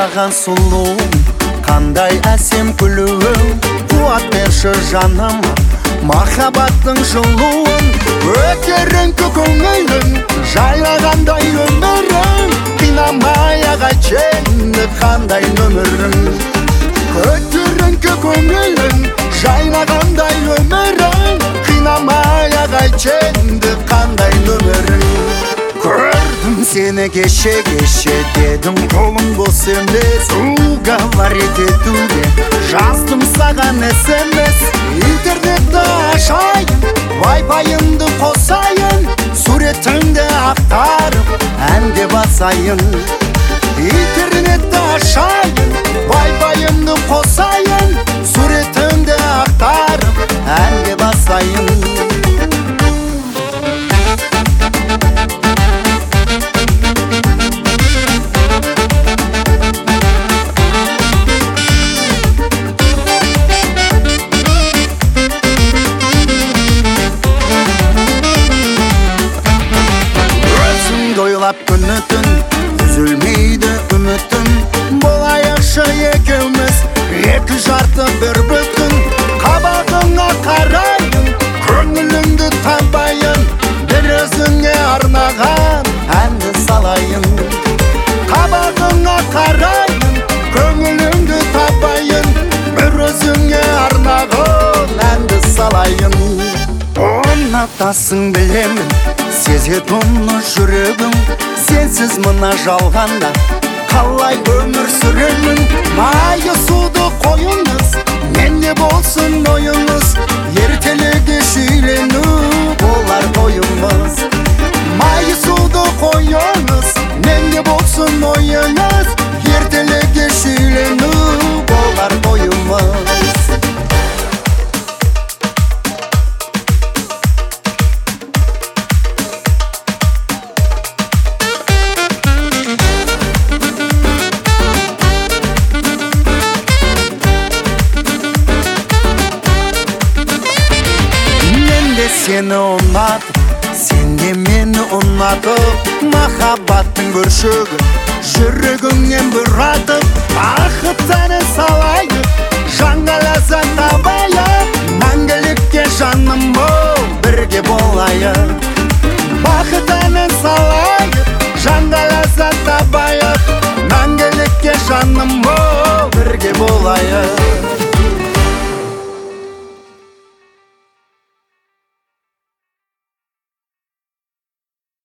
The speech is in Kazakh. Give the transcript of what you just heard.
жайнаған сұлуым, қандай әсем күлуің, қуат берші жаныма махаббаттың жылуын. Көтеріңкі көңілің, жайнағандай өмірің, қинамай ағайчы енді қандай нөмірің. Көтеріңкі көңілің, жайнағандай өмірің, қинамай ағайчы енді қандай нөмірің. Көрдім сені кеше дедің қолың бос емес, уговорить етуге жаздым саған SMS. Интернетті ашайын, вайфайымды қосайын, суретіңді ақтарып әнге басайын. Интернетті ашайын, вайфайымды қосайын, суретіңді ақтарып әнге басайын. Ойлап күні түн, үзілмейді үмітім, болайықшы екеуміз, екі жарты бір бүтін. Қабағыңа қарайын, көңіліңді табайын, бір өзіңе арнаған әнді салайын. Қабағыңа қарайын, көңіліңді табайын, бір өзіңе арнаған әнді салайын. Ұнатасың білемін, сезетұмны жүрегім, сенсіз мына жалғанда қалай өмір сүремін. Майы суды қойыңыз, менде болсын ойыңыз, ертелеге шүйлену болар тойымыз. Майы суды қойыңыз, менде болсын ойыңыз, ертелеге шүйлену болар тойымыз. Сені ұнатып, сен де мені ұнатып, махаббаттың бүршігі жүрегіңнен бұратып, бақыт әні салайық, жанға ләззат табайық, мәңгілікке жаным бол, бірге болайық. Бақыт әні салайық, жанға ләззат табайық, мәңгілікке жаным бол, бірге болайық.